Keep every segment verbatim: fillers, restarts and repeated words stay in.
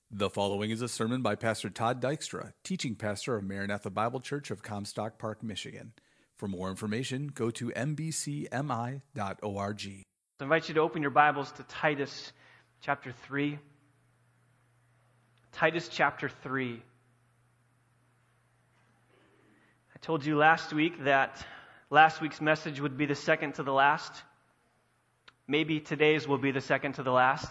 The following is a sermon by Pastor Todd Dykstra, teaching pastor of Maranatha Bible Church of Comstock Park, Michigan. For more information, go to m b c m i dot org. I invite you to open your Bibles to Titus chapter three. Titus chapter three. I told you last week that last week's message would be the second to the last. Maybe today's will be the second to the last.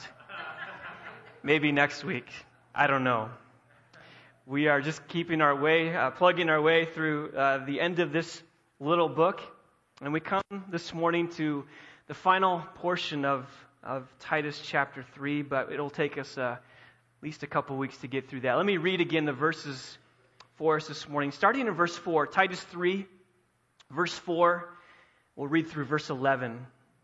Maybe next week. I don't know. We are just keeping our way, uh, plugging our way through uh, the end of this little book. And we come this morning to the final portion of, of Titus chapter three, but it'll take us uh, at least a couple weeks to get through that. Let me read again the verses for us this morning. Starting in verse four, Titus three, verse four, we'll read through verse eleven.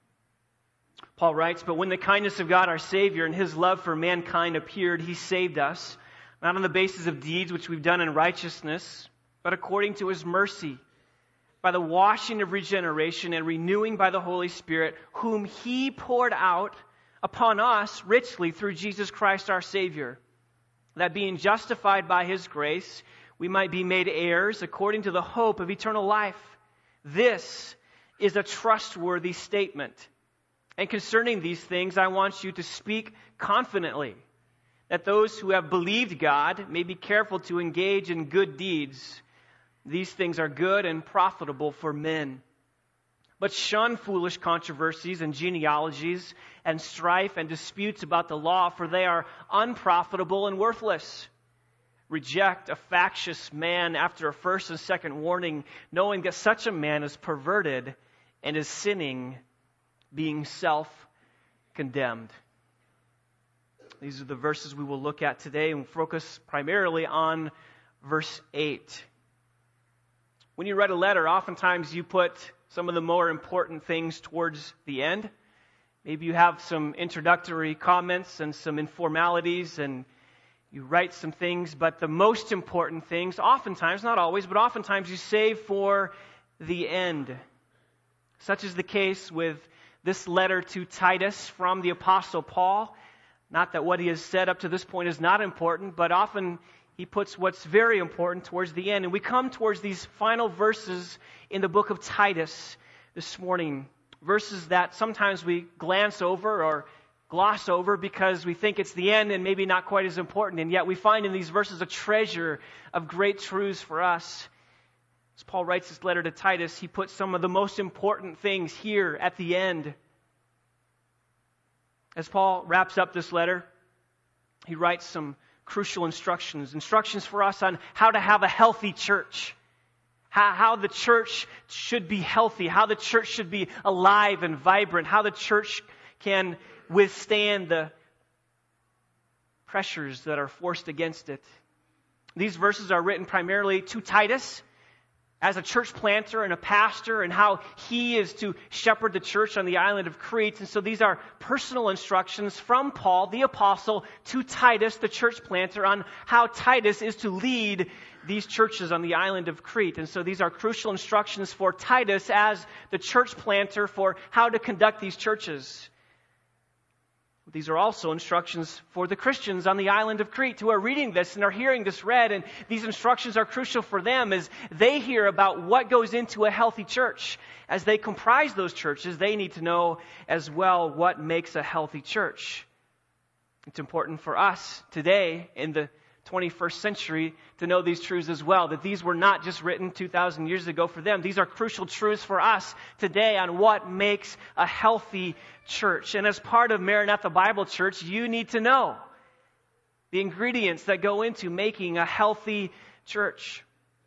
Paul writes, "But when the kindness of God our Savior and His love for mankind appeared, He saved us, not on the basis of deeds which we've done in righteousness, but according to His mercy, by the washing of regeneration and renewing by the Holy Spirit, whom He poured out upon us richly through Jesus Christ our Savior, that being justified by His grace, we might be made heirs according to the hope of eternal life. This is a trustworthy statement. And concerning these things, I want you to speak confidently, that those who have believed God may be careful to engage in good deeds. These things are good and profitable for men. But shun foolish controversies and genealogies and strife and disputes about the law, for they are unprofitable and worthless. Reject a factious man after a first and second warning, knowing that such a man is perverted and is sinning, being self-condemned." These are the verses we will look at today and focus primarily on verse eight. When you write a letter, oftentimes you put some of the more important things towards the end. Maybe you have some introductory comments and some informalities and you write some things, but the most important things, oftentimes, not always, but oftentimes you save for the end. Such is the case with this letter to Titus from the Apostle Paul. Not that what he has said up to this point is not important, but often he puts what's very important towards the end. And we come towards these final verses in the book of Titus this morning. Verses that sometimes we glance over or gloss over because we think it's the end and maybe not quite as important. And yet we find in these verses a treasure of great truths for us. As Paul writes this letter to Titus, he puts some of the most important things here at the end. As Paul wraps up this letter, he writes some crucial instructions. Instructions for us on how to have a healthy church. How, how the church should be healthy. How the church should be alive and vibrant. How the church can withstand the pressures that are forced against it. These verses are written primarily to Titus as a church planter and a pastor, and how he is to shepherd the church on the island of Crete. And so these are personal instructions from Paul, the apostle, to Titus, the church planter, on how Titus is to lead these churches on the island of Crete. And so these are crucial instructions for Titus as the church planter for how to conduct these churches. These are also instructions for the Christians on the island of Crete who are reading this and are hearing this read. And these instructions are crucial for them as they hear about what goes into a healthy church. As they comprise those churches, they need to know as well what makes a healthy church. It's important for us today in the twenty-first century to know these truths as well, that these were not just written two thousand years ago for them. These are crucial truths for us today on what makes a healthy church. And as part of Maranatha Bible Church, you need to know the ingredients that go into making a healthy church.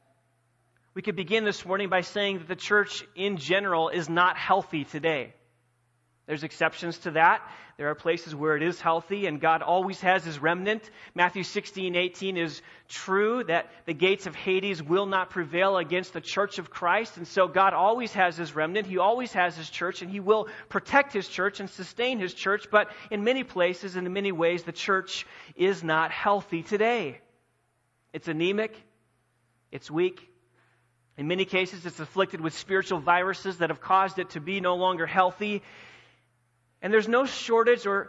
We could begin this morning by saying that the church in general is not healthy today. There's exceptions to that. There are places where it is healthy, and God always has His remnant. Matthew sixteen eighteen is true, that the gates of Hades will not prevail against the church of Christ. And so God always has His remnant. He always has His church, and He will protect His church and sustain His church. But in many places and in many ways, the church is not healthy today. It's anemic. It's weak. In many cases, it's afflicted with spiritual viruses that have caused it to be no longer healthy. And there's no shortage or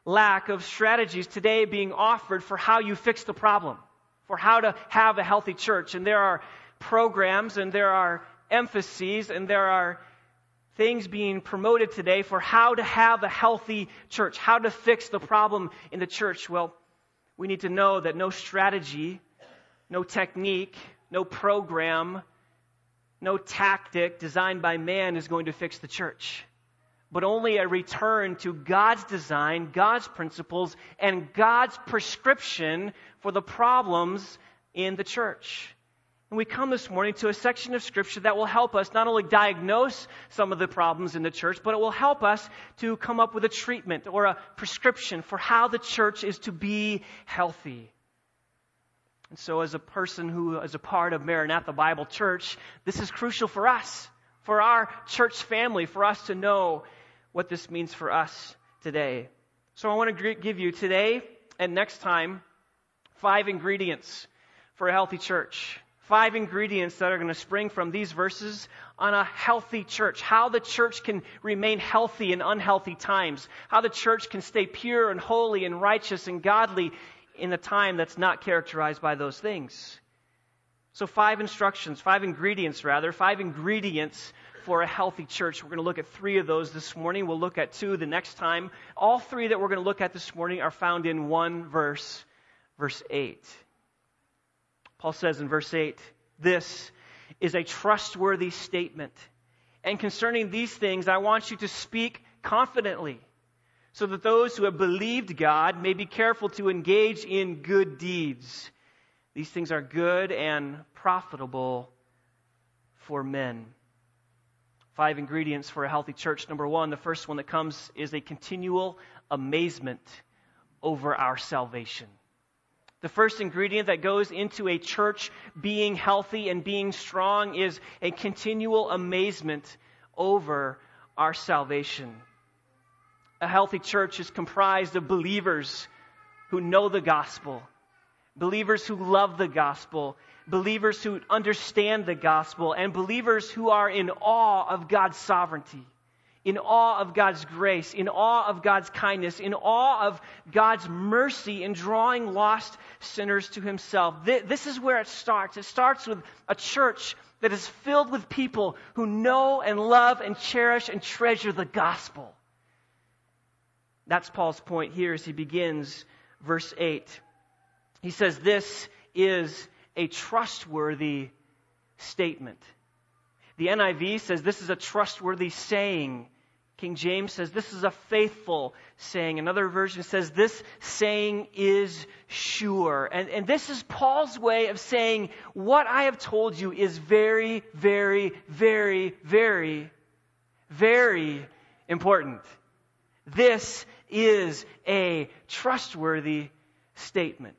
lack of strategies today being offered for how you fix the problem, for how to have a healthy church. And there are programs and there are emphases and there are things being promoted today for how to have a healthy church, how to fix the problem in the church. Well, we need to know that no strategy, no technique, no program, no tactic designed by man is going to fix the church, but only a return to God's design, God's principles, and God's prescription for the problems in the church. And we come this morning to a section of Scripture that will help us not only diagnose some of the problems in the church, but it will help us to come up with a treatment or a prescription for how the church is to be healthy. And so as a person who is a part of Maranatha Bible Church, this is crucial for us, for our church family, for us to know what this means for us today. So I want to give you today and next time five ingredients for a healthy church. Five ingredients that are going to spring from these verses on a healthy church. How the church can remain healthy in unhealthy times. How the church can stay pure and holy and righteous and godly in a time that's not characterized by those things. So five instructions, five ingredients rather, five ingredients for a healthy church. We're going to look at three of those this morning. We'll look at two the next time. All three that we're going to look at this morning are found in one verse, verse eight. Paul says in verse eight, "This is a trustworthy statement. And concerning these things, I want you to speak confidently, so that those who have believed God may be careful to engage in good deeds. These things are good and profitable for men." Five ingredients for a healthy church. Number one, the first one that comes is a continual amazement over our salvation. The first ingredient that goes into a church being healthy and being strong is a continual amazement over our salvation. A healthy church is comprised of believers who know the gospel, believers who love the gospel, believers who understand the gospel, and believers who are in awe of God's sovereignty, in awe of God's grace, in awe of God's kindness, in awe of God's mercy in drawing lost sinners to Himself. This is where it starts. It starts with a church that is filled with people who know and love and cherish and treasure the gospel. That's Paul's point here as he begins verse eight. He says, "This is a trustworthy statement." The N I V says this is a trustworthy saying. King James says this is a faithful saying. Another version says this saying is sure. And, and this is Paul's way of saying what I have told you is very, very, very, very, very important. This is a trustworthy statement.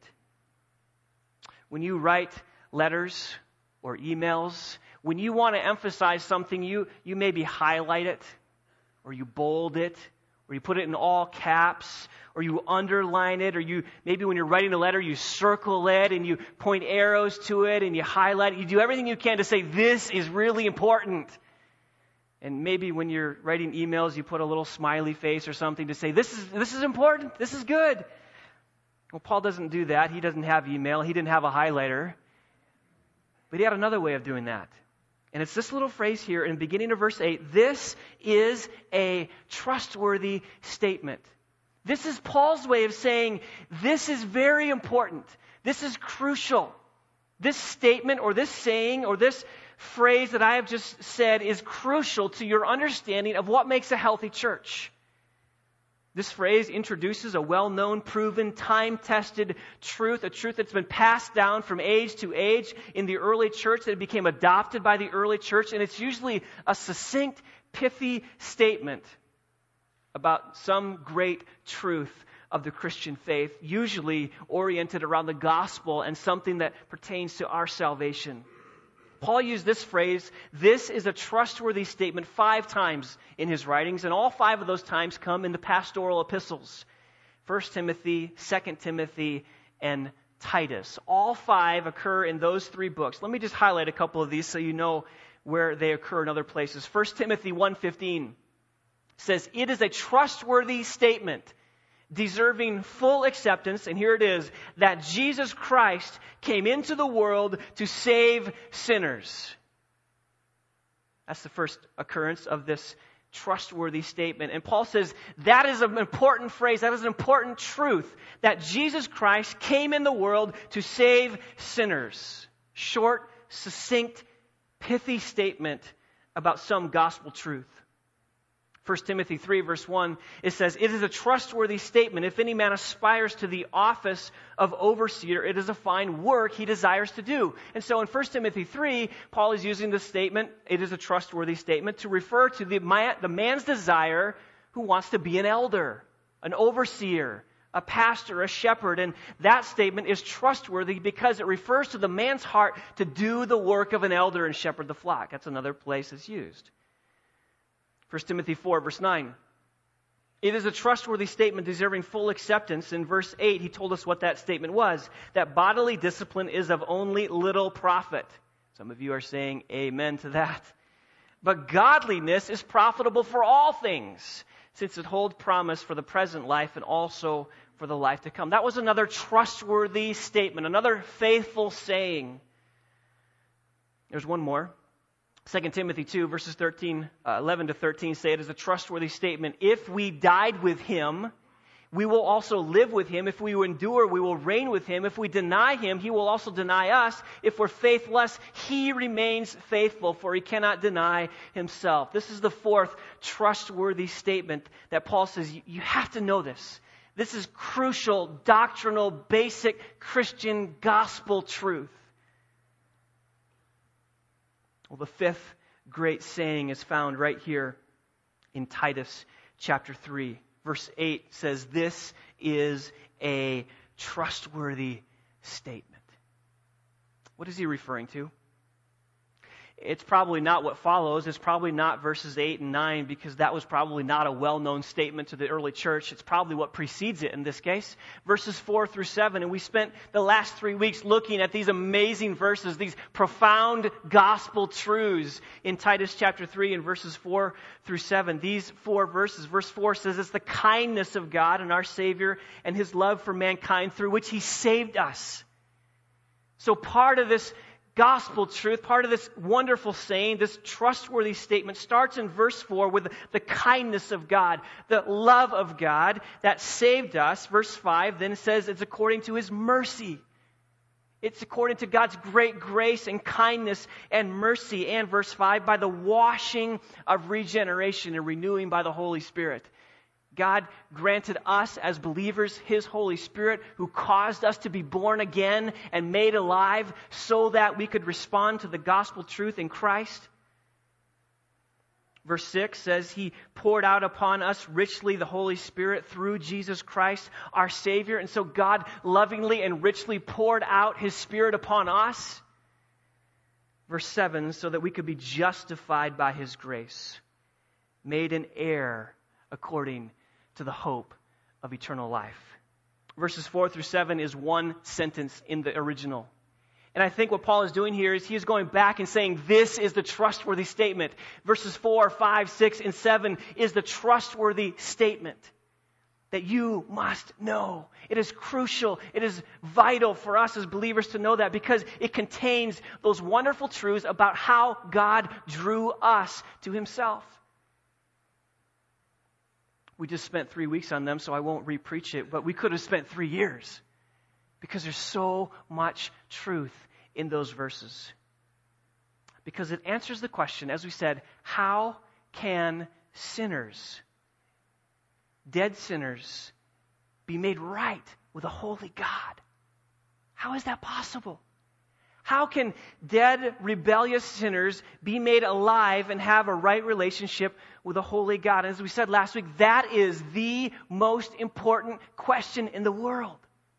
When you write letters or emails, when you want to emphasize something, you, you maybe highlight it, or you bold it, or you put it in all caps, or you underline it, or you maybe when you're writing a letter, you circle it, and you point arrows to it, and you highlight it. You do everything you can to say, this is really important. And maybe when you're writing emails, you put a little smiley face or something to say, this is this is important, this is good. Well, Paul doesn't do that. He doesn't have email. He didn't have a highlighter. But he had another way of doing that. And it's this little phrase here in the beginning of verse eight. This is a trustworthy statement. This is Paul's way of saying this is very important. This is crucial. This statement or this saying or this phrase that I have just said is crucial to your understanding of what makes a healthy church. This phrase introduces a well-known, proven, time-tested truth, a truth that's been passed down from age to age in the early church, that it became adopted by the early church, and it's usually a succinct, pithy statement about some great truth of the Christian faith, usually oriented around the gospel and something that pertains to our salvation. Paul used this phrase, this is a trustworthy statement, five times in his writings, and all five of those times come in the pastoral epistles. First Timothy, Second Timothy, and Titus. All five occur in those three books. Let me just highlight a couple of these so you know where they occur in other places. First Timothy one fifteen says, "It is a trustworthy statement, deserving full acceptance, and here it is, that Jesus Christ came into the world to save sinners. That's the first occurrence of this trustworthy statement. And Paul says that is an important phrase, that is an important truth, that Jesus Christ came in the world to save sinners. Short, succinct, pithy statement about some gospel truth. First Timothy three, verse one, it says, "It is a trustworthy statement. If any man aspires to the office of overseer, it is a fine work he desires to do." And so in First Timothy three, Paul is using this statement, it is a trustworthy statement, to refer to the, man, the man's desire who wants to be an elder, an overseer, a pastor, a shepherd. And that statement is trustworthy because it refers to the man's heart to do the work of an elder and shepherd the flock. That's another place it's used. First Timothy four, verse nine. It is a trustworthy statement deserving full acceptance. In verse eight, he told us what that statement was, that bodily discipline is of only little profit. Some of you are saying amen to that. But godliness is profitable for all things, since it holds promise for the present life and also for the life to come. That was another trustworthy statement, another faithful saying. There's one more. Second Timothy two, verses thirteen, uh, eleven to thirteen say it is a trustworthy statement. If we died with him, we will also live with him. If we endure, we will reign with him. If we deny him, he will also deny us. If we're faithless, he remains faithful, for he cannot deny himself. This is the fourth trustworthy statement that Paul says, you have to know this. This is crucial, doctrinal, basic Christian gospel truth. Well, the fifth great saying is found right here in Titus chapter three. Verse eight says, "This is a trustworthy statement." What is he referring to? It's probably not what follows. It's probably not verses eight and nine, because that was probably not a well-known statement to the early church. It's probably what precedes it in this case. Verses four through seven. And we spent the last three weeks looking at these amazing verses, these profound gospel truths in Titus chapter three and verses four through seven. These four verses. Verse four says it's the kindness of God and our Savior and His love for mankind through which He saved us. So part of this gospel truth, part of this wonderful saying, this trustworthy statement starts in verse four with the kindness of God, the love of God that saved us. Verse five then says it's according to His mercy. It's according to God's great grace and kindness and mercy. And verse five, by the washing of regeneration and renewing by the Holy Spirit. God granted us as believers His Holy Spirit, who caused us to be born again and made alive so that we could respond to the gospel truth in Christ. Verse six says He poured out upon us richly the Holy Spirit through Jesus Christ, our Savior. And so God lovingly and richly poured out His Spirit upon us. Verse seven, so that we could be justified by His grace, made an heir according to the hope of eternal life. Verses four through seven is one sentence in the original. And I think what Paul is doing here is he is going back and saying this is the trustworthy statement. Verses four, five, six, and seven is the trustworthy statement that you must know. It is crucial, it is vital for us as believers to know that, because it contains those wonderful truths about how God drew us to Himself. We just spent three weeks on them, so I won't re-preach it, but we could have spent three years because there's so much truth in those verses. Because it answers the question, as we said, how can sinners, dead sinners, be made right with a holy God? How is that possible? How can dead, rebellious sinners be made alive and have a right relationship with a holy God? And as we said last week, that is the most important question in the world.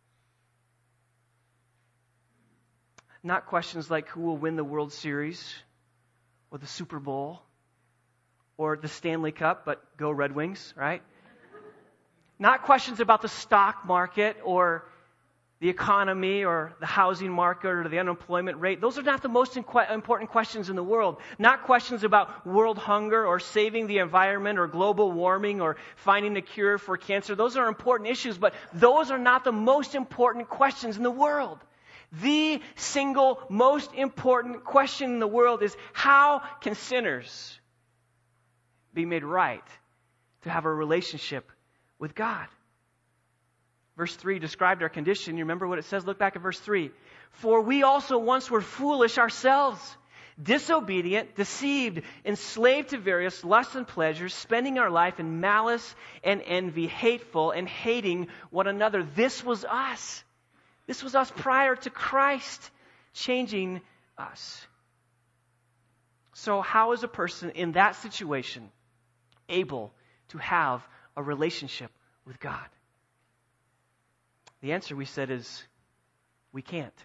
Not questions like who will win the World Series or the Super Bowl or the Stanley Cup, but go Red Wings, right? Not questions about the stock market or the economy or the housing market or the unemployment rate. Those are not the most inqu- important questions in the world. Not questions about world hunger or saving the environment or global warming or finding a cure for cancer. Those are important issues, but those are not the most important questions in the world. The single most important question in the world is, how can sinners be made right to have a relationship with God? Verse three described our condition. You remember what it says? Look back at verse three. For we also once were foolish ourselves, disobedient, deceived, enslaved to various lusts and pleasures, spending our life in malice and envy, hateful and hating one another. This was us. This was us prior to Christ changing us. So how is a person in that situation able to have a relationship with God? The answer, we said, is we can't.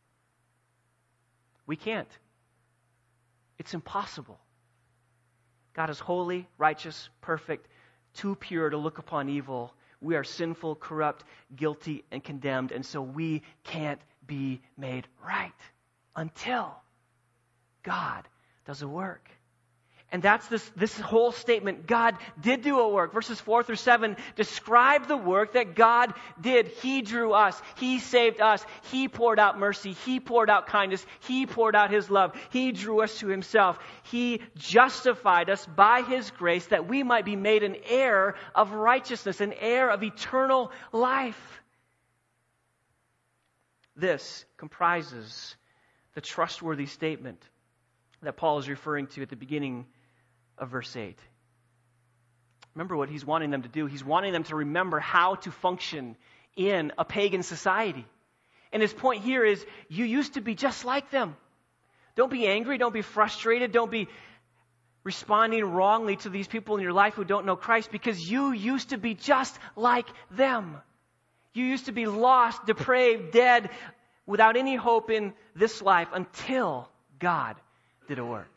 We can't. It's impossible. God is holy, righteous, perfect, too pure to look upon evil. We are sinful, corrupt, guilty, and condemned, and so we can't be made right until God does a work. And that's this, this whole statement. God did do a work. Verses four through seven describe the work that God did. He drew us. He saved us. He poured out mercy. He poured out kindness. He poured out His love. He drew us to Himself. He justified us by His grace that we might be made an heir of righteousness, an heir of eternal life. This comprises the trustworthy statement that Paul is referring to at the beginning of verse eight. Remember what he's wanting them to do. He's wanting them to remember how to function in a pagan society. And his point here is, you used to be just like them. Don't be angry. Don't be frustrated. Don't be responding wrongly to these people in your life who don't know Christ, because you used to be just like them. You used to be lost, depraved, dead, without any hope in this life until God did a work.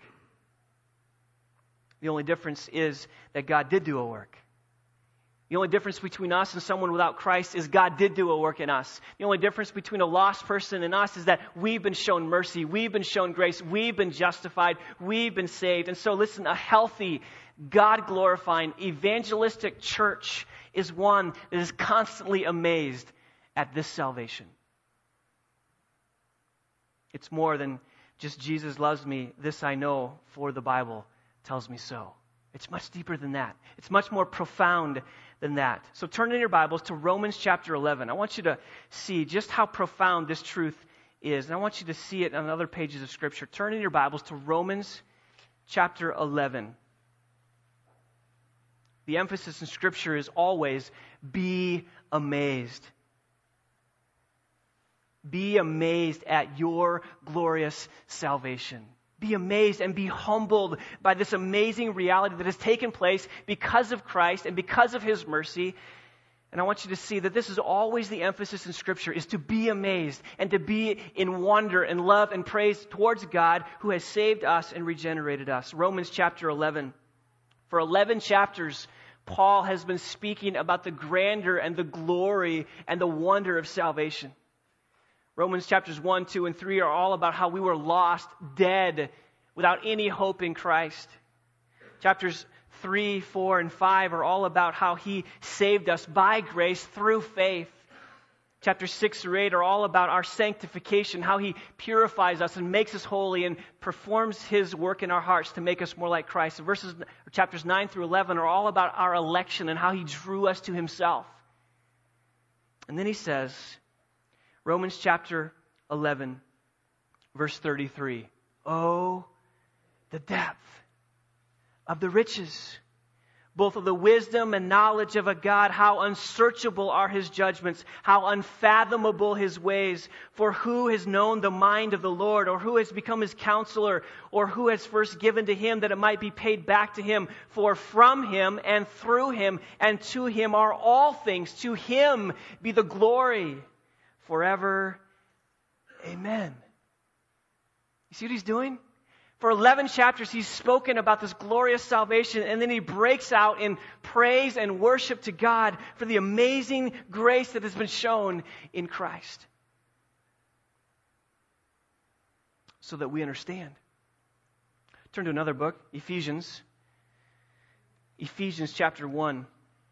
The only difference is that God did do a work. The only difference between us and someone without Christ is God did do a work in us. The only difference between a lost person and us is that we've been shown mercy, we've been shown grace, we've been justified, we've been saved. And so listen, a healthy, God-glorifying, evangelistic church is one that is constantly amazed at this salvation. It's more than just Jesus loves me, this I know, for the Bible tells me so. It's much deeper than that. It's much more profound than that. So turn in your Bibles to Romans chapter eleven. I want you to see just how profound this truth is. And I want you to see it on other pages of Scripture. Turn in your Bibles to Romans chapter eleven. The emphasis in Scripture is always, be amazed. Be amazed at your glorious salvation. Be amazed and be humbled by this amazing reality that has taken place because of Christ and because of His mercy. And I want you to see that this is always the emphasis in Scripture, is to be amazed and to be in wonder and love and praise towards God who has saved us and regenerated us. Romans chapter eleven. For eleven chapters, Paul has been speaking about the grandeur and the glory and the wonder of salvation. Romans chapters one, two, and three are all about how we were lost, dead, without any hope in Christ. Chapters three, four, and five are all about how He saved us by grace through faith. Chapters six through eight are all about our sanctification, how He purifies us and makes us holy and performs His work in our hearts to make us more like Christ. And verses, chapters nine through eleven are all about our election and how He drew us to Himself. And then he says, Romans chapter eleven, verse thirty-three. Oh, the depth of the riches, both of the wisdom and knowledge of a God. How unsearchable are His judgments, how unfathomable His ways. For who has known the mind of the Lord, or who has become His counselor, or who has first given to Him that it might be paid back to Him? For from Him and through Him and to Him are all things. To Him be the glory forever. Amen. You see what he's doing? For eleven chapters, he's spoken about this glorious salvation, and then he breaks out in praise and worship to God for the amazing grace that has been shown in Christ. so that we understand. Turn to another book, Ephesians. Ephesians chapter one.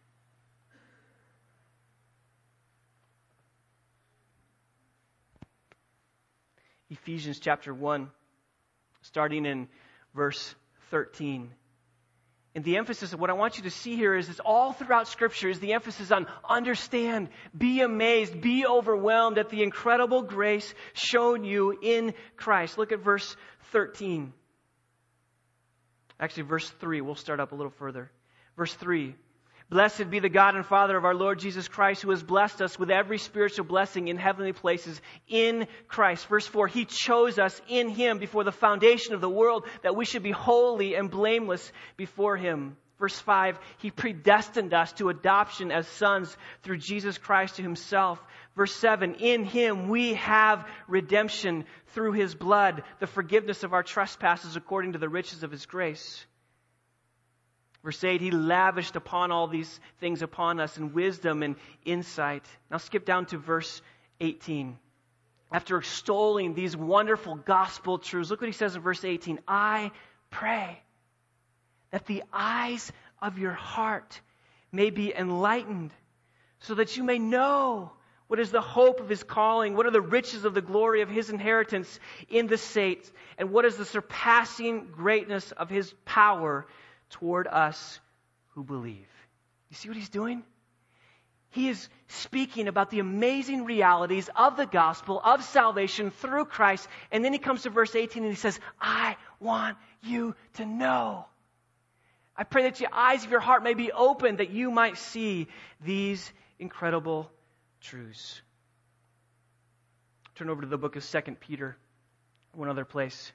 Ephesians chapter one, starting in verse thirteen. And the emphasis of what I want you to see here is it's all throughout Scripture is the emphasis on understand, be amazed, be overwhelmed at the incredible grace shown you in Christ. Look at verse thirteen. Actually, verse three. We'll start up a little further. Verse three. Blessed be the God and Father of our Lord Jesus Christ, who has blessed us with every spiritual blessing in heavenly places in Christ. Verse four, He chose us in Him before the foundation of the world that we should be holy and blameless before Him. Verse five, He predestined us to adoption as sons through Jesus Christ to Himself. Verse seven, in Him we have redemption through His blood, the forgiveness of our trespasses according to the riches of His grace. Verse eight, He lavished upon all these things upon us in wisdom and insight. Now skip down to verse eighteen. After extolling these wonderful gospel truths, look what He says in verse eighteen. I pray that the eyes of your heart may be enlightened, so that you may know what is the hope of His calling, what are the riches of the glory of His inheritance in the saints, and what is the surpassing greatness of His power toward us who believe. You see what He's doing? He is speaking about the amazing realities of the gospel, of salvation through Christ. And then He comes to verse eighteen and He says, I want you to know. I pray that the eyes of your heart may be opened, that you might see these incredible truths. Turn over to the book of Second Peter, one other place.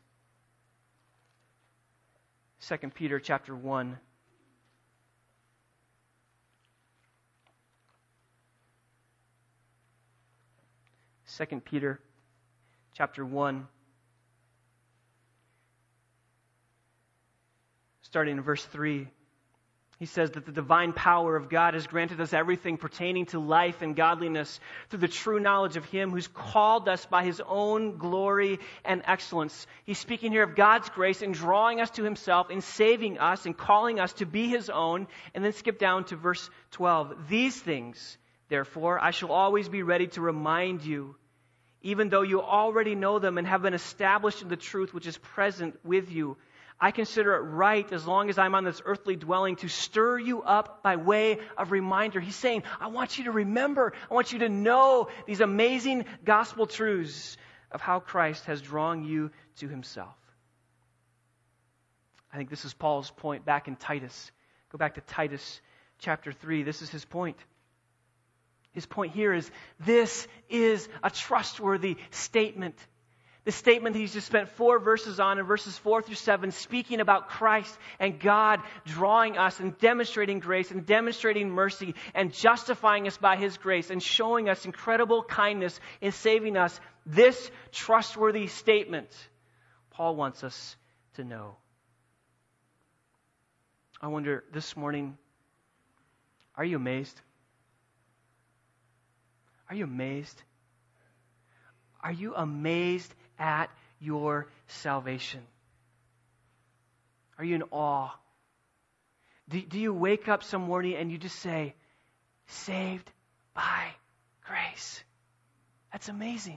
Second Peter chapter one. Second Peter chapter one. Starting in verse three. He says that the divine power of God has granted us everything pertaining to life and godliness through the true knowledge of Him who's called us by His own glory and excellence. He's speaking here of God's grace in drawing us to Himself, in saving us, and calling us to be His own. And then skip down to verse twelve. These things, therefore, I shall always be ready to remind you, even though you already know them and have been established in the truth which is present with you. I consider it right, as long as I'm on this earthly dwelling, to stir you up by way of reminder. He's saying, I want you to remember, I want you to know these amazing gospel truths of how Christ has drawn you to Himself. I think this is Paul's point back in Titus. Go back to Titus chapter three. This is his point. His point here is, this is a trustworthy statement. The statement that he's just spent four verses on in verses four through seven, speaking about Christ and God drawing us and demonstrating grace and demonstrating mercy and justifying us by His grace and showing us incredible kindness in saving us. This trustworthy statement, Paul wants us to know. I wonder this morning, are you amazed? Are you amazed? Are you amazed at your salvation? Are you in awe? Do, do you wake up some morning and you just say, saved by grace? That's amazing.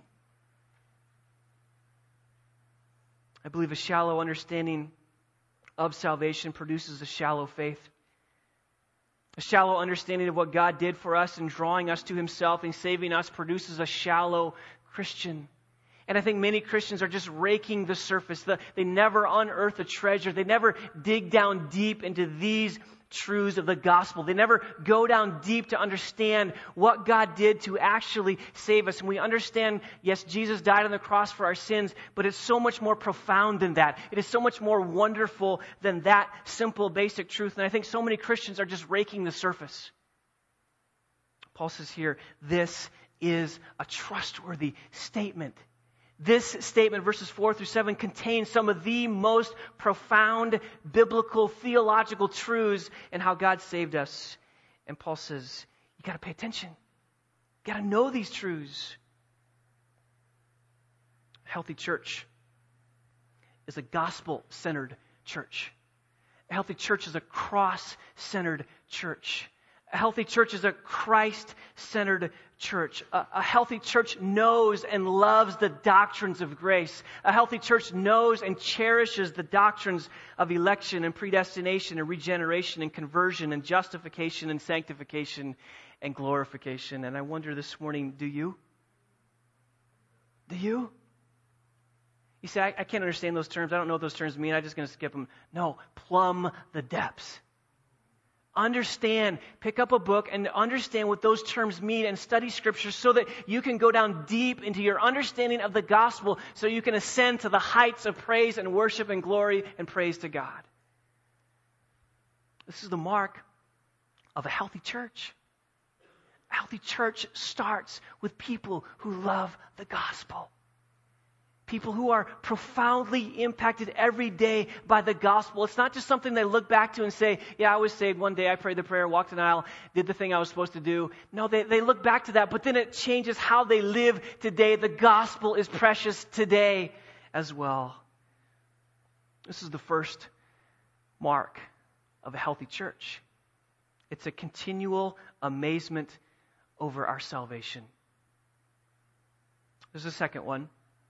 I believe a shallow understanding of salvation produces a shallow faith. A shallow understanding of what God did for us in drawing us to Himself and saving us produces a shallow Christian. And I think many Christians are just raking the surface. The, they never unearth the treasure. They never dig down deep into these truths of the gospel. They never go down deep to understand what God did to actually save us. And we understand, yes, Jesus died on the cross for our sins, but it's so much more profound than that. It is so much more wonderful than that simple, basic truth. And I think so many Christians are just raking the surface. Paul says here, this is a trustworthy statement. This statement, verses four through seven, contains some of the most profound biblical, theological truths in how God saved us. And Paul says, you got to pay attention. You got to know these truths. Healthy church is a gospel-centered church. A healthy church is a cross-centered church. A healthy church is a Christ-centered church. A, a healthy church knows and loves the doctrines of grace. A healthy church knows and cherishes the doctrines of election and predestination and regeneration and conversion and justification and sanctification and glorification. And I wonder this morning, do you? Do you? You say, I, I can't understand those terms. I don't know what those terms mean. I'm just going to skip them. No, plumb the depths. Understand, pick up a book and understand what those terms mean and study Scripture so that you can go down deep into your understanding of the gospel so you can ascend to the heights of praise and worship and glory and praise to God. This is the mark of a healthy church. A healthy church starts with people who love the gospel. People who are profoundly impacted every day by the gospel. It's not just something they look back to and say, yeah, I was saved one day, I prayed the prayer, walked an aisle, did the thing I was supposed to do. No, they, they look back to that, but then it changes how they live today. The gospel is precious today as well. This is the first mark of a healthy church. It's a continual amazement over our salvation. There's a second one.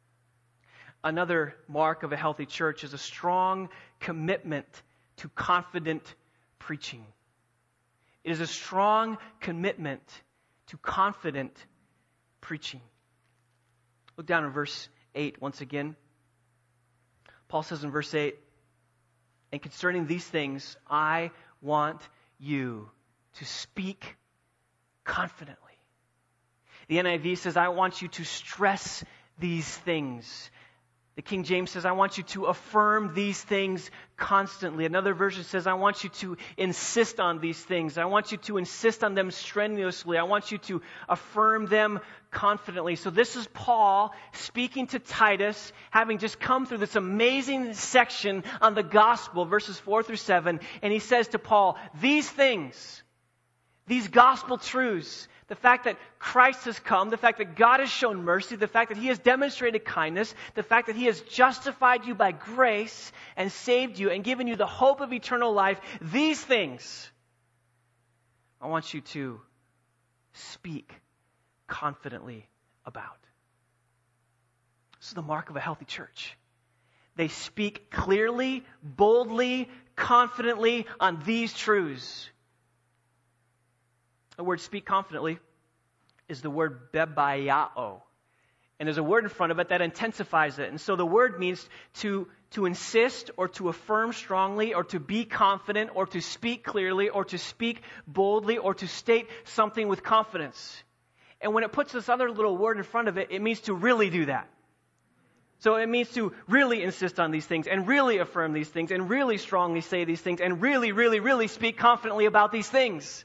Another mark of a healthy church is a strong commitment to confident preaching. It is a strong commitment to confident preaching. Look down in verse eight once again. Paul says in verse eight, and concerning these things, I want you to speak confidently. The N I V says, I want you to stress these things. The King James says, I want you to affirm these things constantly. Another version says, I want you to insist on these things. I want you to insist on them strenuously. I want you to affirm them confidently. So this is Paul speaking to Titus, having just come through this amazing section on the gospel, verses four through seven. And he says to Paul, these things, these gospel truths, the fact that Christ has come, the fact that God has shown mercy, the fact that He has demonstrated kindness, the fact that He has justified you by grace and saved you and given you the hope of eternal life, these things I want you to speak confidently about. This is the mark of a healthy church. They speak clearly, boldly, confidently on these truths. The word speak confidently is the word bebaiao. And there's a word in front of it that intensifies it. And so the word means to, to insist or to affirm strongly or to be confident or to speak clearly or to speak boldly or to state something with confidence. And when it puts this other little word in front of it, it means to really do that. So it means to really insist on these things and really affirm these things and really strongly say these things and really, really, really speak confidently about these things.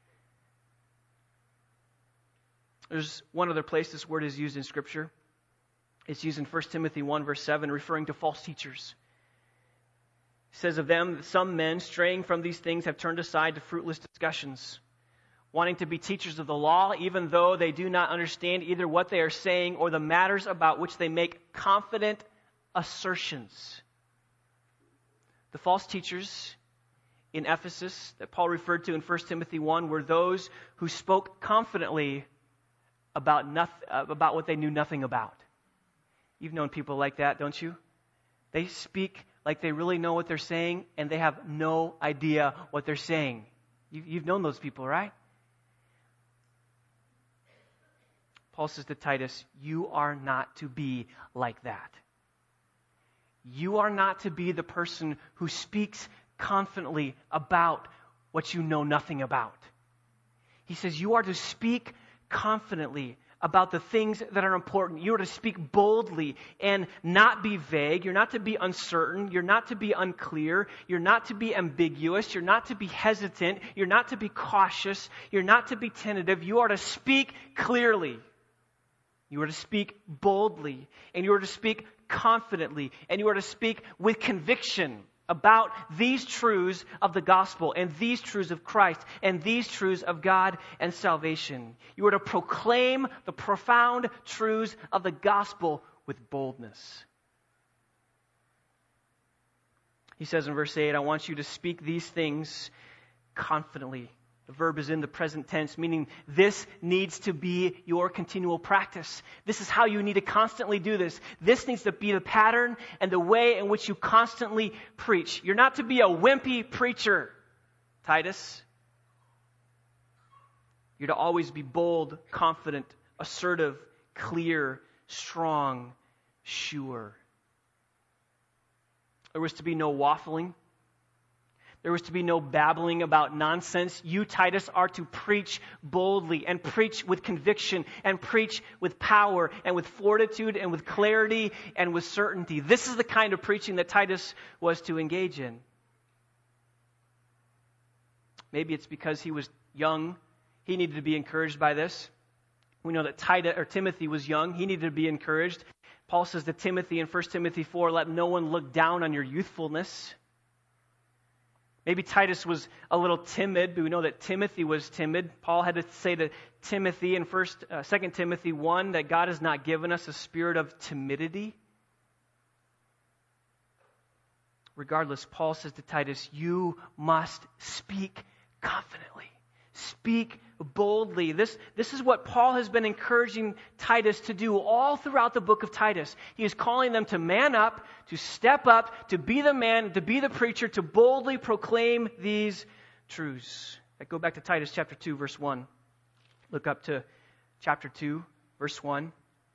There's one other place this word is used in Scripture. It's used in First Timothy one, verse seven, referring to false teachers. It says of them, some men straying from these things have turned aside to fruitless discussions, wanting to be teachers of the law, even though they do not understand either what they are saying or the matters about which they make confident assertions. The false teachers in Ephesus that Paul referred to in First Timothy one were those who spoke confidently about nothing, about what they knew nothing about. You've known people like that, don't you? They speak like they really know what they're saying, and they have no idea what they're saying. You've known those people, right? Paul says to Titus, you are not to be like that. You are not to be the person who speaks confidently about what you know nothing about. He says you are to speak confidently about the things that are important. You are to speak boldly and not be vague. You're not to be uncertain. You're not to be unclear. You're not to be ambiguous. You're not to be hesitant. You're not to be cautious. You're not to be tentative. You are to speak clearly. You are to speak boldly. And you are to speak confidently. And you are to speak with conviction about these truths of the gospel and these truths of Christ and these truths of God and salvation. You are to proclaim the profound truths of the gospel with boldness. He says in verse eight, I want you to speak these things confidently. The verb is in the present tense, meaning this needs to be your continual practice. This is how you need to constantly do this. This needs to be the pattern and the way in which you constantly preach. You're not to be a wimpy preacher, Titus. You're to always be bold, confident, assertive, clear, strong, sure. There was to be no waffling. There was to be no babbling about nonsense. You, Titus, are to preach boldly and preach with conviction and preach with power and with fortitude and with clarity and with certainty. This is the kind of preaching that Titus was to engage in. Maybe it's because he was young. He needed to be encouraged by this. We know that Titus, or Timothy was young. He needed to be encouraged. Paul says to Timothy in First Timothy four, let no one look down on your youthfulness. Maybe Titus was a little timid, but we know that Timothy was timid. Paul had to say to Timothy in First, uh, Second Timothy one that God has not given us a spirit of timidity. Regardless, Paul says to Titus, you must speak confidently. Speak boldly. This, this is what Paul has been encouraging Titus to do all throughout the book of Titus. He is calling them to man up, to step up, to be the man, to be the preacher, to boldly proclaim these truths. I go back to Titus chapter two, verse one. Look up to chapter two, verse one.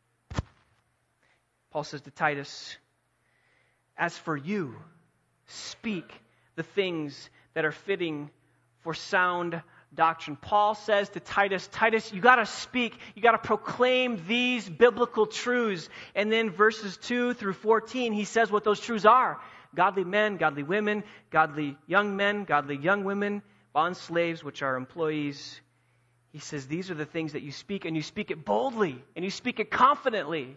Paul says to Titus, as for you, speak the things that are fitting for sound doctrine. Paul says to Titus, Titus, you got to speak, you got to proclaim these biblical truths. And then verses two through fourteen, he says what those truths are. Godly men, godly women, godly young men, godly young women, bond slaves, which are employees. He says these are the things that you speak, and you speak it boldly, and you speak it confidently.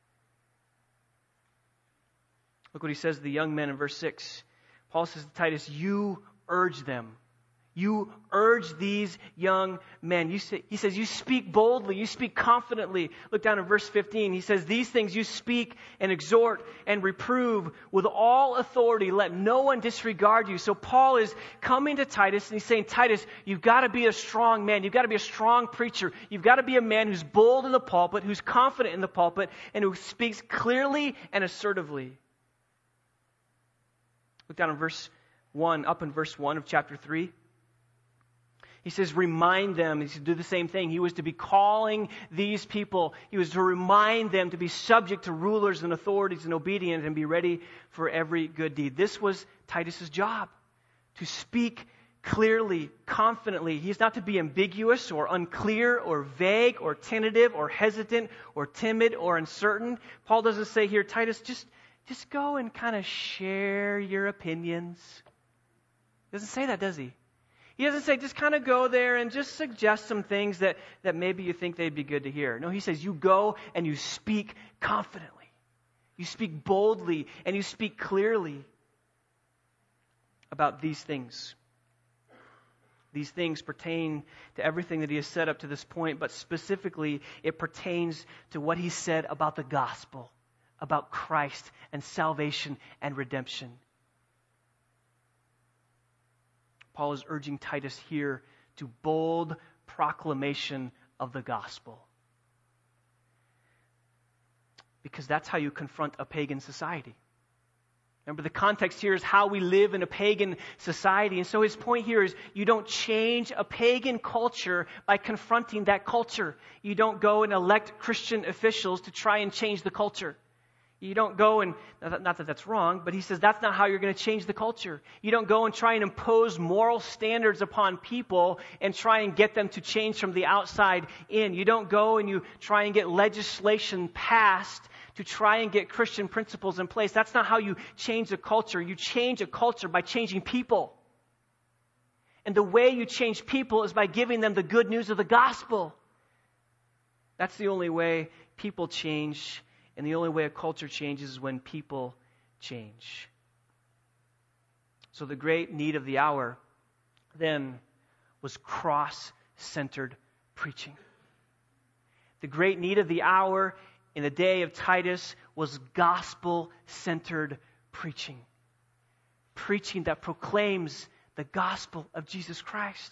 Look what he says to the young men in verse six. Paul says to Titus, you urge them. You urge these young men. You say, he says, you speak boldly, you speak confidently. Look down at verse fifteen. He says, these things you speak and exhort and reprove with all authority. Let no one disregard you. So Paul is coming to Titus and he's saying, Titus, you've got to be a strong man. You've got to be a strong preacher. You've got to be a man who's bold in the pulpit, who's confident in the pulpit, and who speaks clearly and assertively. Look down in verse one, up in verse one of chapter three. He says, remind them. He's to do the same thing. He was to be calling these people. He was to remind them to be subject to rulers and authorities and obedient and be ready for every good deed. This was Titus's job, to speak clearly, confidently. He's not to be ambiguous or unclear or vague or tentative or hesitant or timid or uncertain. Paul doesn't say here, Titus, just, just go and kind of share your opinions. He doesn't say that, does he? He doesn't say, just kind of go there and just suggest some things that, that maybe you think they'd be good to hear. No, he says, you go and you speak confidently. You speak boldly and you speak clearly about these things. These things pertain to everything that he has said up to this point, but specifically it pertains to what he said about the gospel, about Christ and salvation and redemption. Paul is urging Titus here to bold proclamation of the gospel. Because that's how you confront a pagan society. Remember, the context here is how we live in a pagan society. And so his point here is you don't change a pagan culture by confronting that culture. You don't go and elect Christian officials to try and change the culture. You don't go and, not that that's wrong, but he says that's not how you're going to change the culture. You don't go and try and impose moral standards upon people and try and get them to change from the outside in. You don't go and you try and get legislation passed to try and get Christian principles in place. That's not how you change a culture. You change a culture by changing people. And the way you change people is by giving them the good news of the gospel. That's the only way people change. And the only way a culture changes is when people change. So the great need of the hour then was cross-centered preaching. The great need of the hour in the day of Titus was gospel-centered preaching. preaching that proclaims the gospel of Jesus Christ.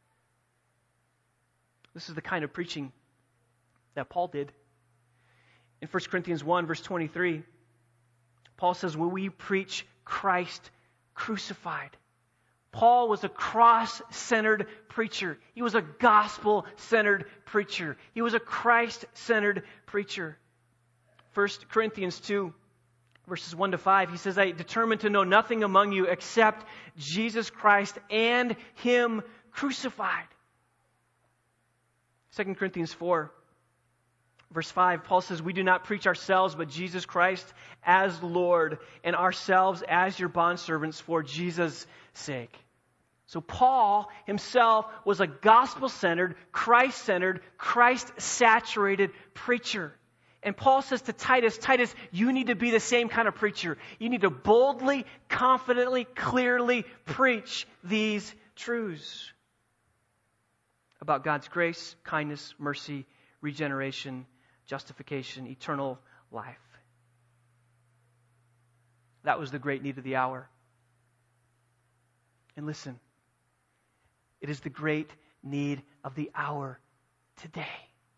This is the kind of preaching that Paul did. In First Corinthians one, verse twenty-three, Paul says, "When we preach Christ crucified." Paul was a cross-centered preacher. He was a gospel-centered preacher. He was a Christ-centered preacher. First Corinthians two, verses one to five, he says, "I determined to know nothing among you except Jesus Christ and Him crucified." Second Corinthians four, verse five, Paul says, "We do not preach ourselves, but Jesus Christ as Lord, and ourselves as your bondservants for Jesus' sake." So Paul himself was a gospel-centered, Christ-centered, Christ-saturated preacher. And Paul says to Titus, Titus, you need to be the same kind of preacher. You need to boldly, confidently, clearly preach these truths about God's grace, kindness, mercy, regeneration, justification, eternal life. That was the great need of the hour. And listen, it is the great need of the hour today.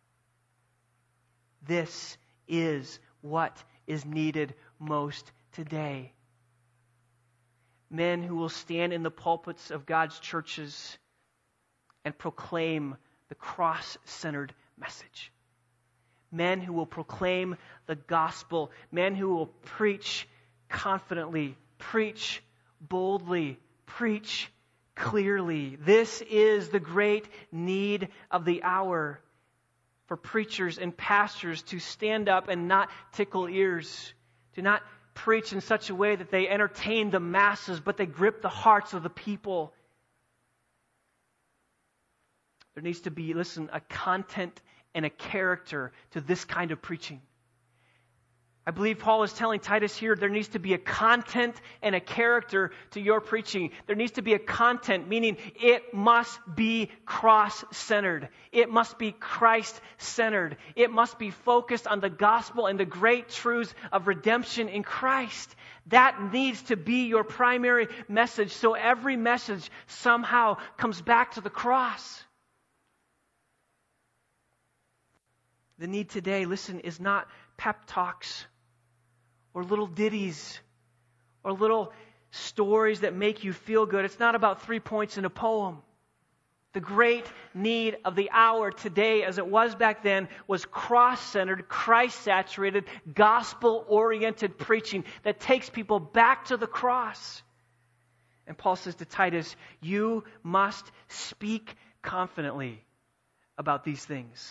This is what is needed most today. Men who will stand in the pulpits of God's churches and proclaim the cross-centered message. Men who will proclaim the gospel. Men who will preach confidently, preach boldly, preach clearly. This is the great need of the hour for preachers and pastors to stand up and not tickle ears, to not preach in such a way that they entertain the masses, but they grip the hearts of the people. There needs to be, listen, a content and a character to this kind of preaching. I believe Paul is telling Titus here there needs to be a content and a character to your preaching. There needs to be a content, meaning it must be cross-centered. It must be Christ-centered. It must be focused on the gospel and the great truths of redemption in Christ. That needs to be your primary message, so every message somehow comes back to the cross. The need today, listen, is not pep talks or little ditties or little stories that make you feel good. It's not about three points in a poem. The great need of the hour today, as it was back then, was cross-centered, Christ-saturated, gospel-oriented preaching that takes people back to the cross. And Paul says to Titus, you must speak confidently about these things.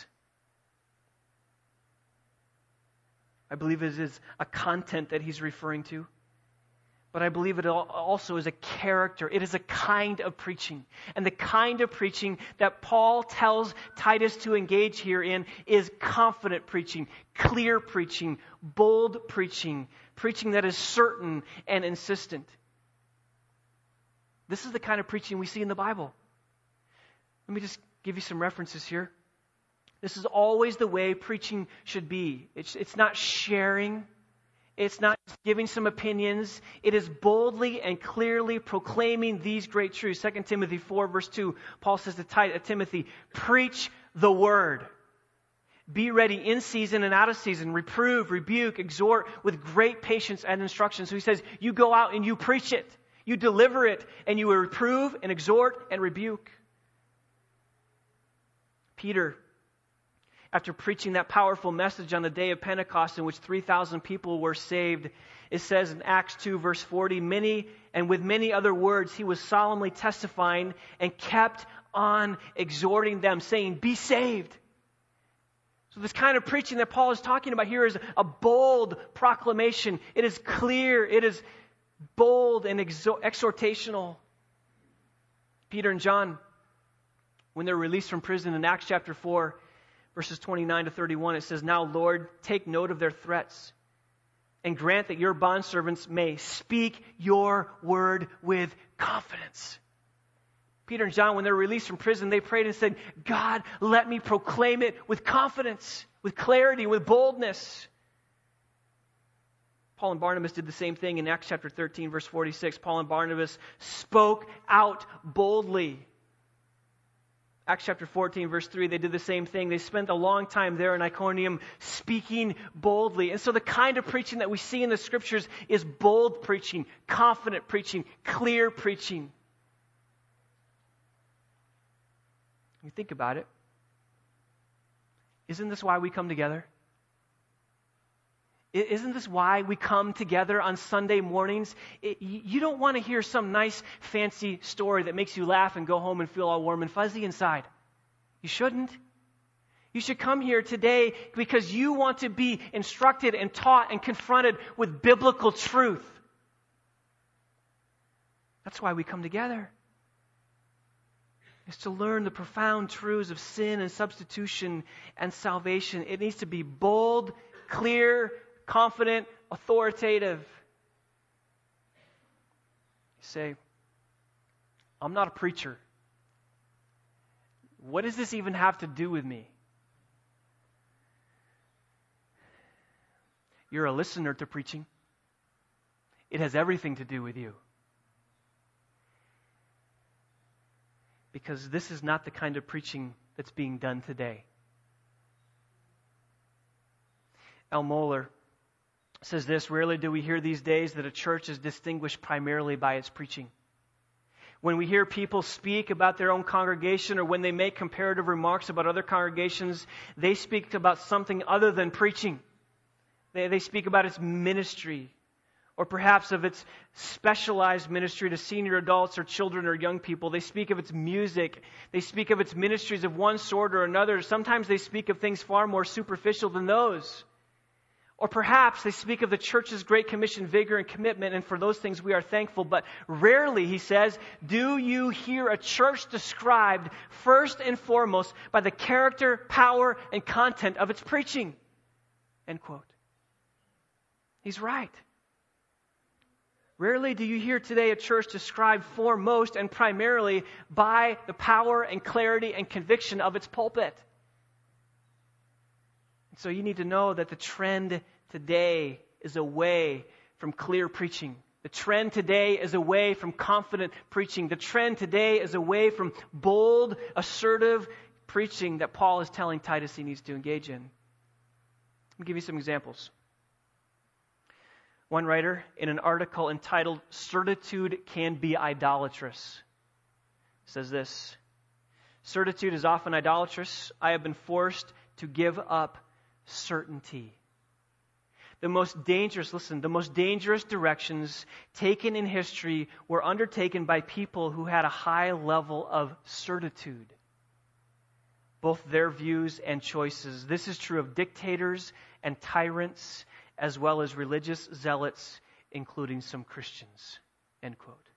I believe it is a content that he's referring to. But I believe it also is a character. It is a kind of preaching. And the kind of preaching that Paul tells Titus to engage here in is confident preaching, clear preaching, bold preaching, preaching that is certain and insistent. This is the kind of preaching we see in the Bible. Let me just give you some references here. This is always the way preaching should be. It's, it's not sharing. It's not giving some opinions. It is boldly and clearly proclaiming these great truths. Second Timothy four, verse two, Paul says to Timothy, preach the word. Be ready in season and out of season. Reprove, rebuke, exhort with great patience and instruction. So he says, you go out and you preach it. You deliver it, and you will reprove and exhort and rebuke. Peter, after preaching that powerful message on the day of Pentecost in which three thousand people were saved, it says in Acts two, verse forty, many and with many other words, he was solemnly testifying and kept on exhorting them, saying, be saved. So this kind of preaching that Paul is talking about here is a bold proclamation. It is clear. It is bold and exhortational. Peter and John, when they're released from prison in Acts chapter four, verses twenty-nine to thirty-one, it says, now, Lord, take note of their threats and grant that your bondservants may speak your word with confidence. Peter and John, when they were released from prison, they prayed and said, God, let me proclaim it with confidence, with clarity, with boldness. Paul and Barnabas did the same thing in Acts chapter thirteen, verse forty-six. Paul and Barnabas spoke out boldly. Acts chapter fourteen, verse three, they did the same thing. They spent a long time there in Iconium speaking boldly. And so the kind of preaching that we see in the Scriptures is bold preaching, confident preaching, clear preaching. You think about it. Isn't this why we come together? Isn't this why we come together on Sunday mornings? It, you don't want to hear some nice, fancy story that makes you laugh and go home and feel all warm and fuzzy inside. You shouldn't. You should come here today because you want to be instructed and taught and confronted with biblical truth. That's why we come together. It's to learn the profound truths of sin and substitution and salvation. It needs to be bold, clear, confident, authoritative. You say, I'm not a preacher. What does this even have to do with me? You're a listener to preaching. It has everything to do with you. Because this is not the kind of preaching that's being done today. Al Mohler says this, rarely do we hear these days that a church is distinguished primarily by its preaching. When we hear people speak about their own congregation or when they make comparative remarks about other congregations, they speak about something other than preaching. They, they speak about its ministry, or perhaps of its specialized ministry to senior adults or children or young people. They speak of its music. They speak of its ministries of one sort or another. Sometimes they speak of things far more superficial than those. Or perhaps they speak of the church's Great Commission vigor and commitment, and for those things we are thankful. But rarely, he says, do you hear a church described first and foremost by the character, power, and content of its preaching. End quote. He's right. Rarely do you hear today a church described foremost and primarily by the power and clarity and conviction of its pulpit. So you need to know that the trend today is away from clear preaching. The trend today is away from confident preaching. The trend today is away from bold, assertive preaching that Paul is telling Titus he needs to engage in. Let me give you some examples. One writer, in an article entitled, "Certitude Can Be Idolatrous," says this, "Certitude is often idolatrous. I have been forced to give up certainty. The most dangerous, listen, the most dangerous directions taken in history were undertaken by people who had a high level of certitude, both their views and choices. This is true of dictators and tyrants, as well as religious zealots, including some Christians." End quote.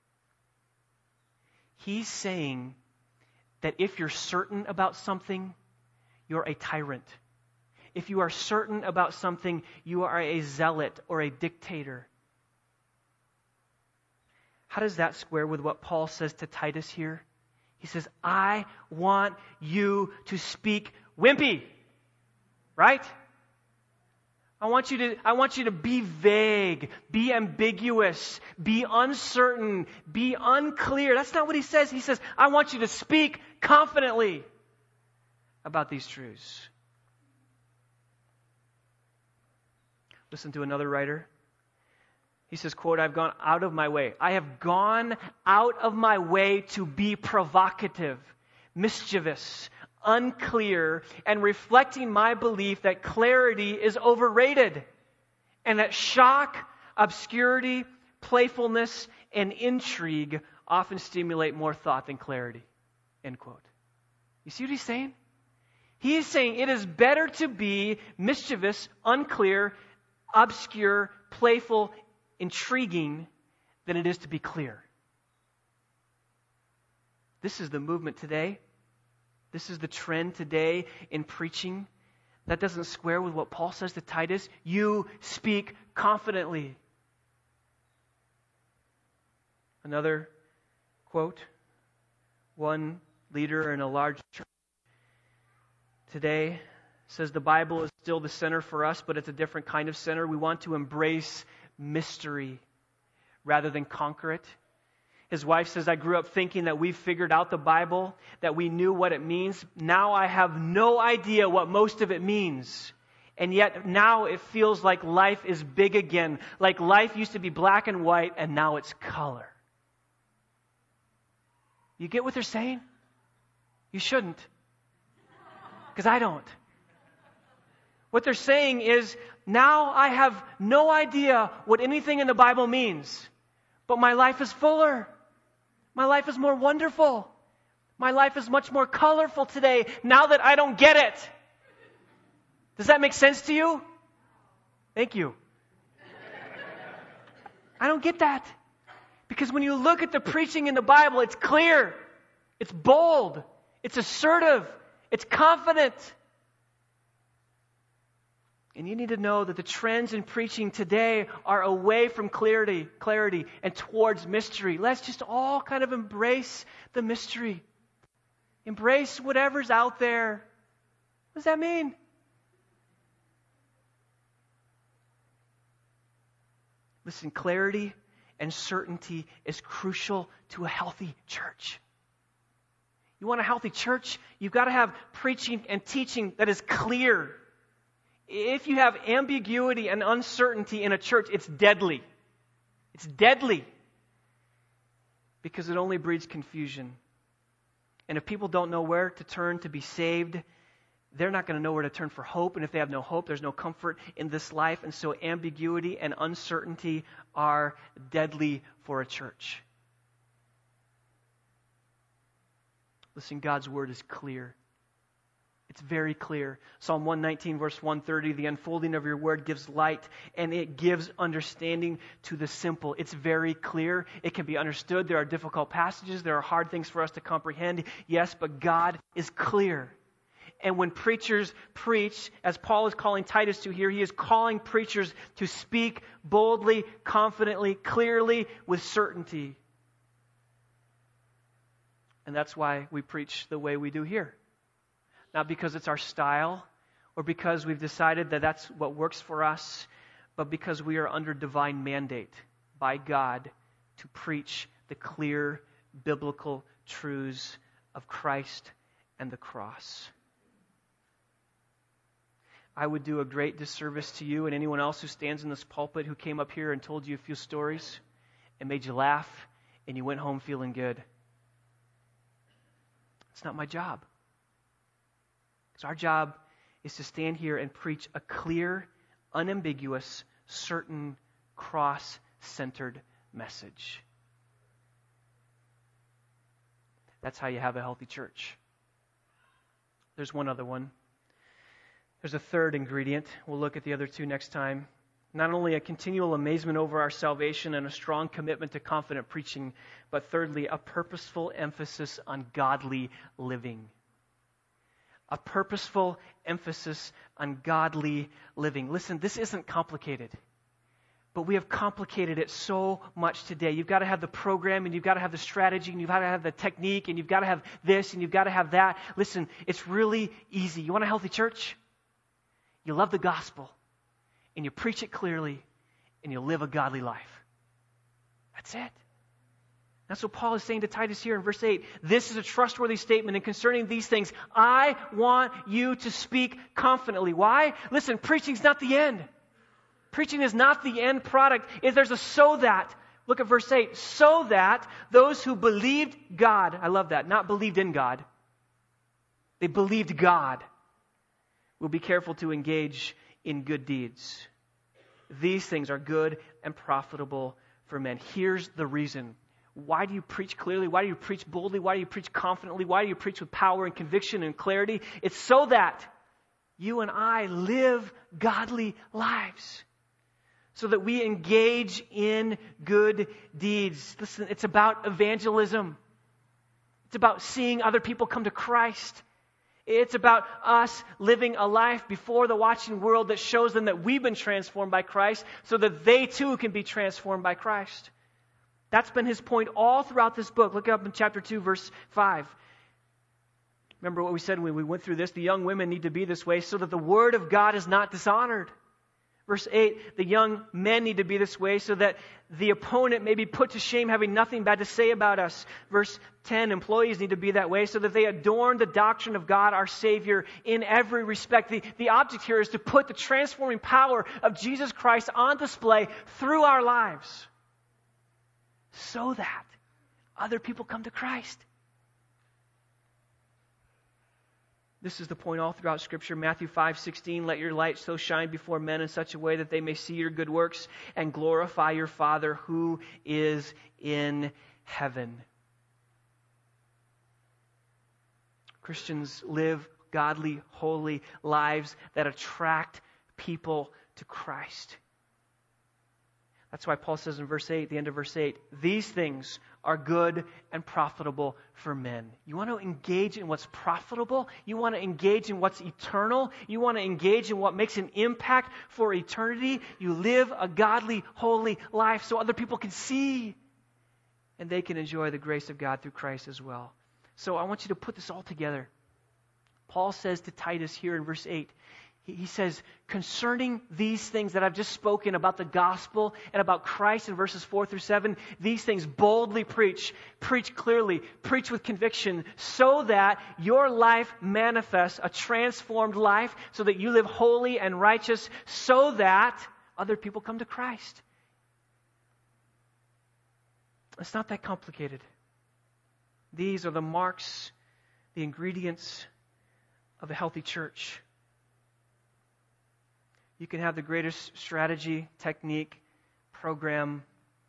He's saying that if you're certain about something, you're a tyrant. If you are certain about something, you are a zealot or a dictator. How does that square with what Paul says to Titus here? He says, I want you to speak wimpy. Right? I want you to, I want you to be vague, be ambiguous, be uncertain, be unclear. That's not what he says. He says, I want you to speak confidently about these truths. Listen to another writer. He says, quote, I've gone out of my way. I have gone out of my way to be provocative, mischievous, unclear, and reflecting my belief that clarity is overrated and that shock, obscurity, playfulness, and intrigue often stimulate more thought than clarity. End quote. You see what he's saying? He is saying it is better to be mischievous, unclear, obscure, playful, intriguing than it is to be clear. This is the movement today. This is the trend today in preaching. That doesn't square with what Paul says to Titus. You speak confidently. Another quote. One leader in a large church today says the Bible is still the center for us, but it's a different kind of center. We want to embrace mystery rather than conquer it. His wife says, I grew up thinking that we figured out the Bible, that we knew what it means. Now I have no idea what most of it means. And yet now it feels like life is big again. Like life used to be black and white and now it's color. You get what they're saying? You shouldn't. Because I don't. What they're saying is, now I have no idea what anything in the Bible means. But my life is fuller. My life is more wonderful. My life is much more colorful today now that I don't get it. Does that make sense to you? Thank you. I don't get that. Because when you look at the preaching in the Bible, it's clear. It's bold. It's assertive. It's confident. And you need to know that the trends in preaching today are away from clarity, clarity and towards mystery. Let's just all kind of embrace the mystery. Embrace whatever's out there. What does that mean? Listen, clarity and certainty is crucial to a healthy church. You want a healthy church? You've got to have preaching and teaching that is clear. If you have ambiguity and uncertainty in a church, it's deadly. It's deadly. Because it only breeds confusion. And if people don't know where to turn to be saved, they're not going to know where to turn for hope. And if they have no hope, there's no comfort in this life. And so ambiguity and uncertainty are deadly for a church. Listen, God's word is clear. It's very clear. Psalm one nineteen, verse one thirty, the unfolding of your word gives light and it gives understanding to the simple. It's very clear. It can be understood. There are difficult passages. There are hard things for us to comprehend. Yes, but God is clear. And when preachers preach, as Paul is calling Titus to here, he is calling preachers to speak boldly, confidently, clearly, with certainty. And that's why we preach the way we do here. Not because it's our style or because we've decided that that's what works for us, but because we are under divine mandate by God to preach the clear biblical truths of Christ and the cross. I would do a great disservice to you and anyone else who stands in this pulpit who came up here and told you a few stories and made you laugh and you went home feeling good. It's not my job. Because our job is to stand here and preach a clear, unambiguous, certain, cross-centered message. That's how you have a healthy church. There's one other one. There's a third ingredient. We'll look at the other two next time. Not only a continual amazement over our salvation and a strong commitment to confident preaching, but thirdly, a purposeful emphasis on godly living. A purposeful emphasis on godly living. Listen, this isn't complicated, but we have complicated it so much today. You've got to have the program, and you've got to have the strategy, and you've got to have the technique, and you've got to have this, and you've got to have that. Listen, it's really easy. You want a healthy church? You love the gospel, and you preach it clearly, and you live a godly life. That's it. That's what Paul is saying to Titus here in verse eight. This is a trustworthy statement, and concerning these things, I want you to speak confidently. Why? Listen, preaching's not the end. Preaching is not the end product. If there's a so that, look at verse eight, so that those who believed God, I love that, not believed in God, they believed God, will be careful to engage in good deeds. These things are good and profitable for men. Here's the reason. Why do you preach clearly? Why do you preach boldly? Why do you preach confidently? Why do you preach with power and conviction and clarity? It's so that you and I live godly lives. So that we engage in good deeds. Listen, it's about evangelism. It's about seeing other people come to Christ. It's about us living a life before the watching world that shows them that we've been transformed by Christ so that they too can be transformed by Christ. That's been his point all throughout this book. Look up in chapter two, verse five. Remember what we said when we went through this? The young women need to be this way so that the word of God is not dishonored. Verse eight, the young men need to be this way so that the opponent may be put to shame, having nothing bad to say about us. Verse ten, employees need to be that way so that they adorn the doctrine of God, our Savior, in every respect. The, the object here is to put the transforming power of Jesus Christ on display through our lives so that other people come to Christ. This is the point all throughout Scripture. Matthew five sixteen, let your light so shine before men in such a way that they may see your good works and glorify your Father who is in heaven. Christians live godly, holy lives that attract people to Christ. That's why Paul says in verse eight, the end of verse eight, these things are good and profitable for men. You want to engage in what's profitable? You want to engage in what's eternal? You want to engage in what makes an impact for eternity? You live a godly, holy life so other people can see and they can enjoy the grace of God through Christ as well. So I want you to put this all together. Paul says to Titus here in verse eight, he says, concerning these things that I've just spoken about the gospel and about Christ in verses four through seven, these things boldly preach, preach clearly, preach with conviction, so that your life manifests a transformed life, so that you live holy and righteous, so that other people come to Christ. It's not that complicated. These are the marks, the ingredients of a healthy church. You can have the greatest strategy, technique, program.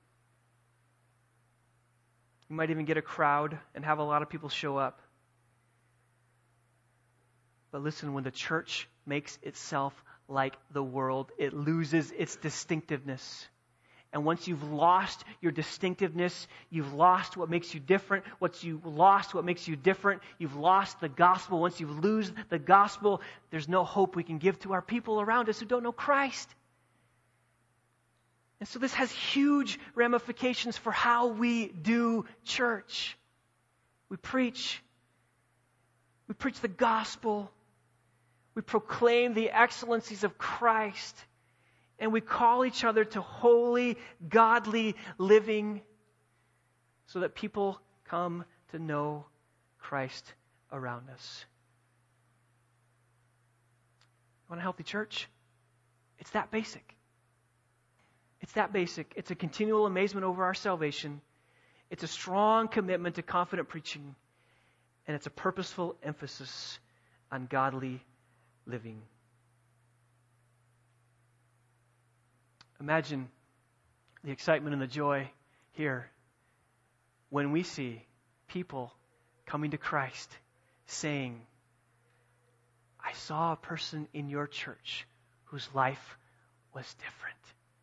You might even get a crowd and have a lot of people show up. But listen, when the church makes itself like the world, it loses its distinctiveness. And once you've lost your distinctiveness, you've lost what makes you different. Once you've lost what makes you different, you've lost the gospel. Once you lose the gospel, there's no hope we can give to our people around us who don't know Christ. And so this has huge ramifications for how we do church. We preach. We preach the gospel. We proclaim the excellencies of Christ. And we call each other to holy, godly living so that people come to know Christ around us. You want a healthy church? It's that basic. It's that basic. It's a continual amazement over our salvation. It's a strong commitment to confident preaching. And it's a purposeful emphasis on godly living. Imagine the excitement and the joy here when we see people coming to Christ saying, I saw a person in your church whose life was different.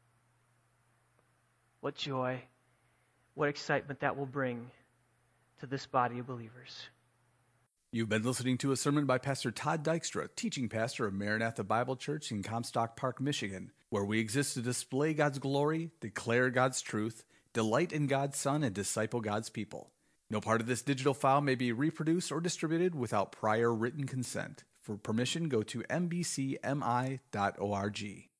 What joy, what excitement that will bring to this body of believers. You've been listening to a sermon by Pastor Todd Dykstra, teaching pastor of Maranatha Bible Church in Comstock Park, Michigan, where we exist to display God's glory, declare God's truth, delight in God's Son, and disciple God's people. No part of this digital file may be reproduced or distributed without prior written consent. For permission, go to m b c m i dot org.